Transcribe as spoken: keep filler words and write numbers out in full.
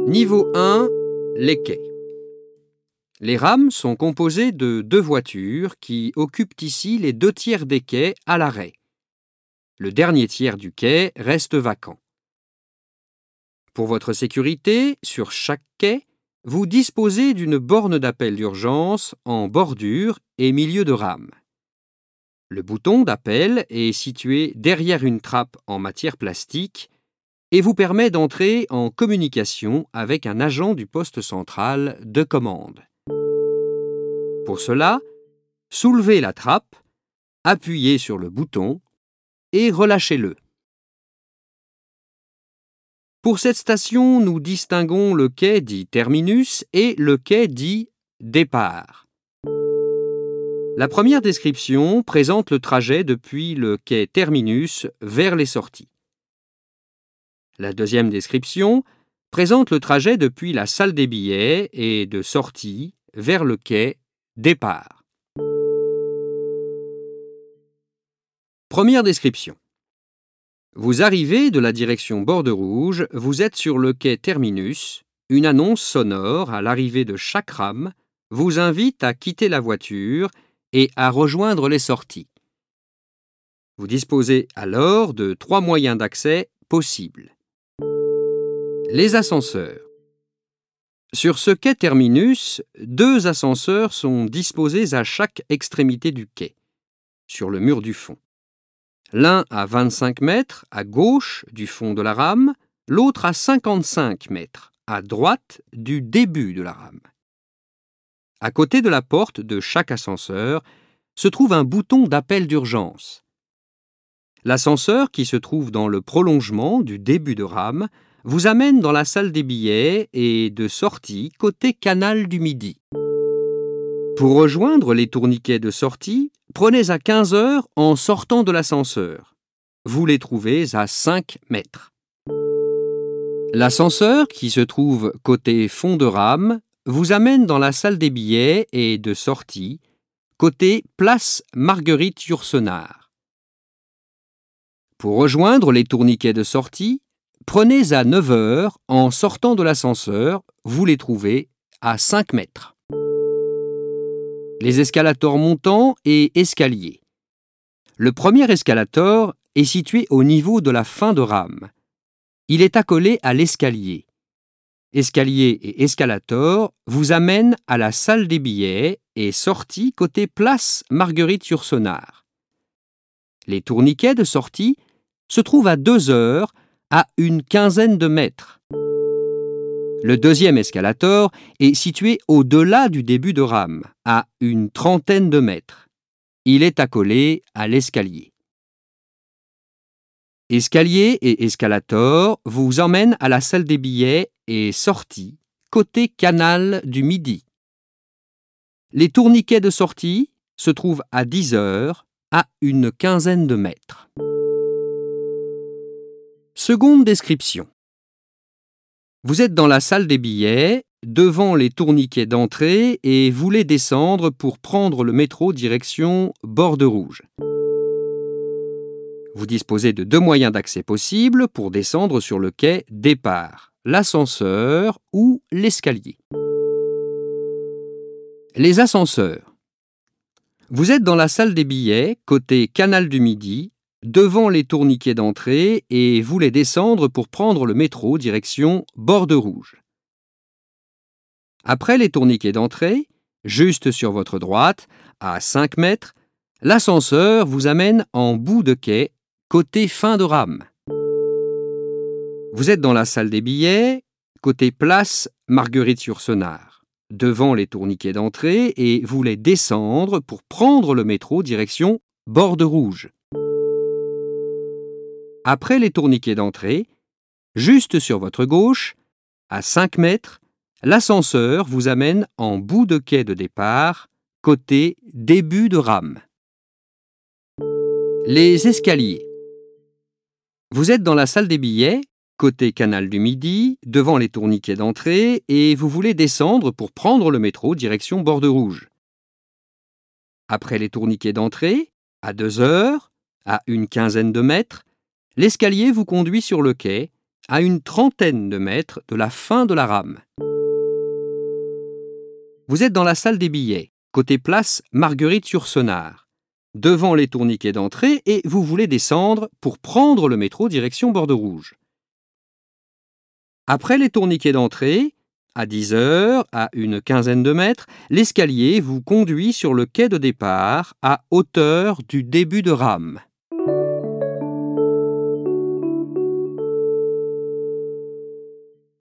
Niveau un, les quais. Les rames sont composées de deux voitures qui occupent ici les deux tiers des quais à l'arrêt. Le dernier tiers du quai reste vacant. Pour votre sécurité, sur chaque quai, vous disposez d'une borne d'appel d'urgence en bordure et milieu de rame. Le bouton d'appel est situé derrière une trappe en matière plastique et vous permet d'entrer en communication avec un agent du poste central de commande. Pour cela, soulevez la trappe, appuyez sur le bouton et relâchez-le. Pour cette station, nous distinguons le quai dit terminus et le quai dit départ. La première description présente le trajet depuis le quai terminus vers les sorties. La deuxième description présente le trajet depuis la salle des billets et de sortie vers le quai départ. Première description. Vous arrivez de la direction Borde-Rouge, vous êtes sur le quai terminus. Une annonce sonore à l'arrivée de chaque rame vous invite à quitter la voiture et à rejoindre les sorties. Vous disposez alors de trois moyens d'accès possibles. Les ascenseurs. Sur ce quai terminus, deux ascenseurs sont disposés à chaque extrémité du quai, sur le mur du fond. L'un à vingt-cinq mètres à gauche du fond de la rame, l'autre à cinquante-cinq mètres à droite du début de la rame. À côté de la porte de chaque ascenseur se trouve un bouton d'appel d'urgence. L'ascenseur, qui se trouve dans le prolongement du début de rame, vous amène dans la salle des billets et de sortie côté canal du Midi. Pour rejoindre les tourniquets de sortie, prenez à quinze heures en sortant de l'ascenseur. Vous les trouvez à cinq mètres. L'ascenseur, qui se trouve côté fond de rame, vous amène dans la salle des billets et de sortie, côté place Marguerite-Yourcenar. Pour rejoindre les tourniquets de sortie, prenez à neuf heures en sortant de l'ascenseur, vous les trouvez à cinq mètres. Les escalators montants et escaliers. Le premier escalator est situé au niveau de la fin de rame. Il est accolé à l'escalier. Escalier et escalator vous amènent à la salle des billets et sortie côté place Marguerite-Yourcenar. Les tourniquets de sortie se trouvent à deux heures à une quinzaine de mètres. Le deuxième escalator est situé au-delà du début de rame, à une trentaine de mètres. Il est accolé à l'escalier. Escalier et escalator vous emmènent à la salle des billets et sortie, côté canal du Midi. Les tourniquets de sortie se trouvent à dix heures, à une quinzaine de mètres. Seconde description. Vous êtes dans la salle des billets, devant les tourniquets d'entrée et voulez descendre pour prendre le métro direction Borde-Rouge. Vous disposez de deux moyens d'accès possibles pour descendre sur le quai départ, l'ascenseur ou l'escalier. Les ascenseurs. Vous êtes dans la salle des billets, côté canal du Midi, devant les tourniquets d'entrée et voulez descendre pour prendre le métro direction Borde-Rouge. Après les tourniquets d'entrée, juste sur votre droite, à cinq mètres, l'ascenseur vous amène en bout de quai, côté fin de rame. Vous êtes dans la salle des billets, côté place Marguerite-Yourcenar, devant les tourniquets d'entrée et voulez descendre pour prendre le métro direction Borde-Rouge. Après les tourniquets d'entrée, juste sur votre gauche, à cinq mètres, l'ascenseur vous amène en bout de quai de départ, côté début de rame. Les escaliers. Vous êtes dans la salle des billets, côté canal du Midi, devant les tourniquets d'entrée et vous voulez descendre pour prendre le métro direction Borde-Rouge. Après les tourniquets d'entrée, à deux heures, à une quinzaine de mètres, l'escalier vous conduit sur le quai, à une trentaine de mètres de la fin de la rame. Vous êtes dans la salle des billets, côté place Marguerite-Yourcenar, devant les tourniquets d'entrée et vous voulez descendre pour prendre le métro direction Borde-Rouge. Après les tourniquets d'entrée, à dix heures, à une quinzaine de mètres, l'escalier vous conduit sur le quai de départ à hauteur du début de rame.